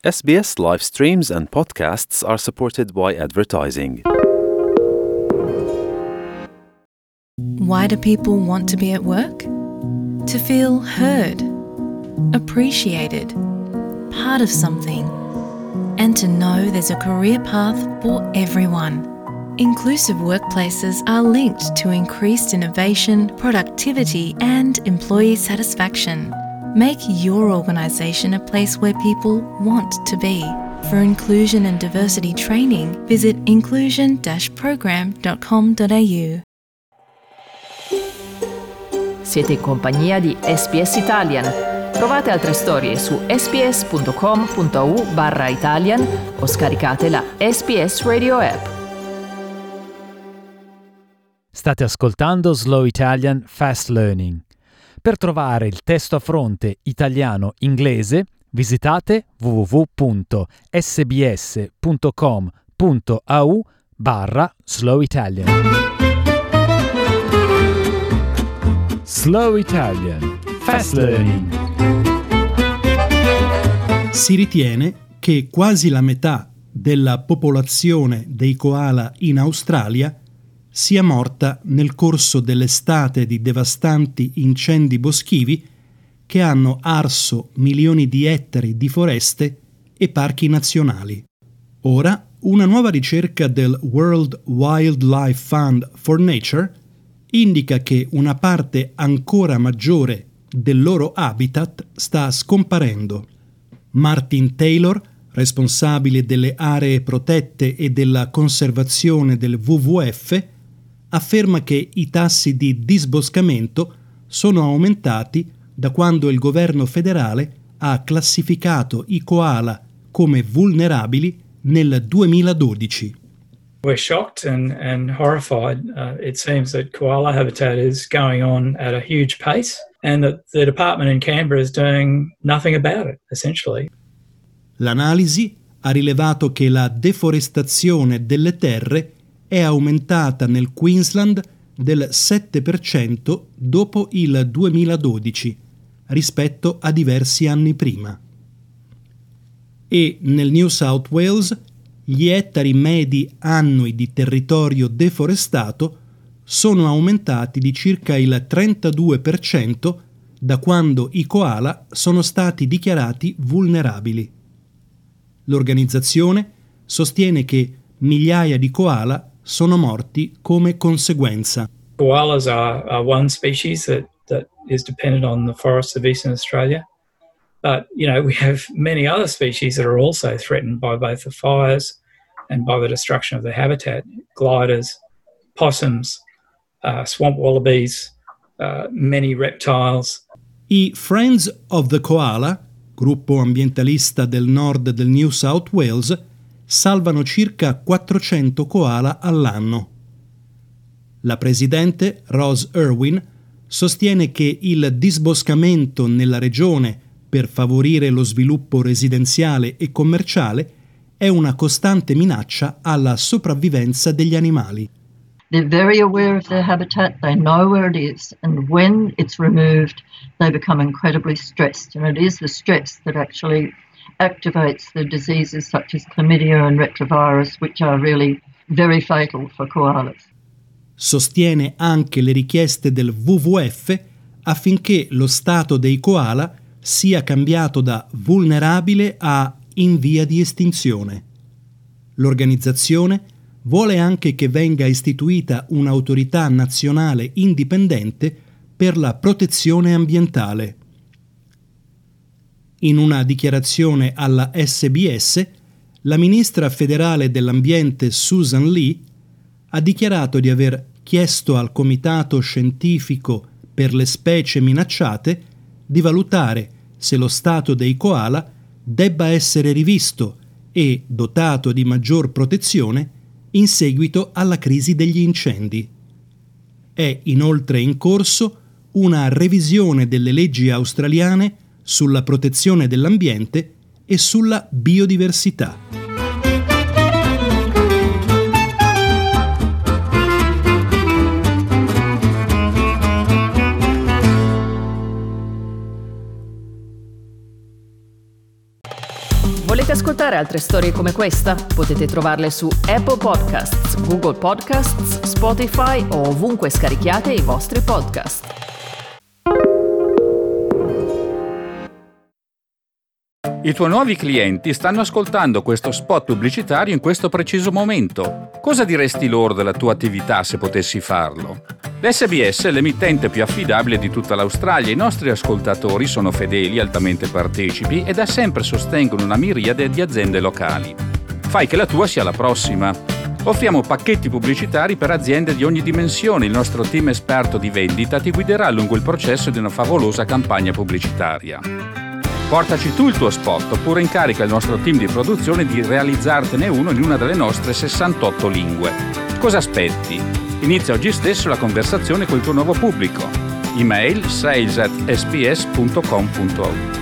SBS live streams and podcasts are supported by advertising. Why do people want to be at work? To feel heard, appreciated, part of something, and to know there's a career path for everyone. Inclusive workplaces are linked to increased innovation, productivity, and employee satisfaction. Make your organisation a place where people want to be. For inclusion and diversity training, visit inclusion-program.com.au. Siete in compagnia di SBS Italian. Trovate altre storie su sbs.com.au/Italian o scaricate la SBS Radio app. State ascoltando Slow Italian Fast Learning. Per trovare il testo a fronte italiano-inglese, visitate www.sbs.com.au/Slow Italian. Slow Italian Fast Learning. Si ritiene che quasi la metà della popolazione dei koala in Australia sia morta nel corso dell'estate di devastanti incendi boschivi che hanno arso milioni di ettari di foreste e parchi nazionali. Ora, una nuova ricerca del World Wildlife Fund for Nature indica che una parte ancora maggiore del loro habitat sta scomparendo. Martin Taylor, responsabile delle aree protette e della conservazione del WWF, afferma che i tassi di disboscamento sono aumentati da quando il governo federale ha classificato i koala come vulnerabili nel 2012. We're shocked and horrified. It seems that koala habitat is going on at a huge pace and that the department in Canberra is doing nothing about it, essentially. L'analisi ha rilevato che la deforestazione delle terre è aumentata nel Queensland del 7% dopo il 2012 rispetto a diversi anni prima. E nel New South Wales gli ettari medi annui di territorio deforestato sono aumentati di circa il 32% da quando i koala sono stati dichiarati vulnerabili. L'organizzazione sostiene che migliaia di koala sono morti come conseguenza. Koalas are one species that is dependent on the forests of Eastern Australia. But, we have many other species that are also threatened by both the fires and by the destruction of their habitat. Gliders, possums, swamp wallabies, many reptiles. I Friends of the Koala, gruppo ambientalista del nord del New South Wales, salvano circa 400 koala all'anno. La presidente, Rose Irwin, sostiene che il disboscamento nella regione per favorire lo sviluppo residenziale e commerciale è una costante minaccia alla sopravvivenza degli animali. They're very aware of their habitat, they know where it is, and when it's removed, they become incredibly stressed. And it is the stress that actually activates the diseases such as chlamydia and retrovirus, which are really very fatal for koalas. Sostiene anche le richieste del WWF affinché lo stato dei koala sia cambiato da vulnerabile a in via di estinzione. L'organizzazione vuole anche che venga istituita un'autorità nazionale indipendente per la protezione ambientale. In una dichiarazione alla SBS, la ministra federale dell'ambiente Susan Lee ha dichiarato di aver chiesto al Comitato Scientifico per le specie minacciate di valutare se lo stato dei koala debba essere rivisto e dotato di maggior protezione in seguito alla crisi degli incendi. È inoltre in corso una revisione delle leggi australiane sulla protezione dell'ambiente e sulla biodiversità. Volete ascoltare altre storie come questa? Potete trovarle su Apple Podcasts, Google Podcasts, Spotify o ovunque scarichiate i vostri podcast. I tuoi nuovi clienti stanno ascoltando questo spot pubblicitario in questo preciso momento. Cosa diresti loro della tua attività se potessi farlo? L'SBS è l'emittente più affidabile di tutta l'Australia. I nostri ascoltatori sono fedeli, altamente partecipi e da sempre sostengono una miriade di aziende locali. Fai che la tua sia la prossima. Offriamo pacchetti pubblicitari per aziende di ogni dimensione. Il nostro team esperto di vendita ti guiderà lungo il processo di una favolosa campagna pubblicitaria. Portaci tu il tuo spot oppure incarica il nostro team di produzione di realizzartene uno in una delle nostre 68 lingue. Cosa aspetti? Inizia oggi stesso la conversazione col tuo nuovo pubblico. Email sales@sbs.com.au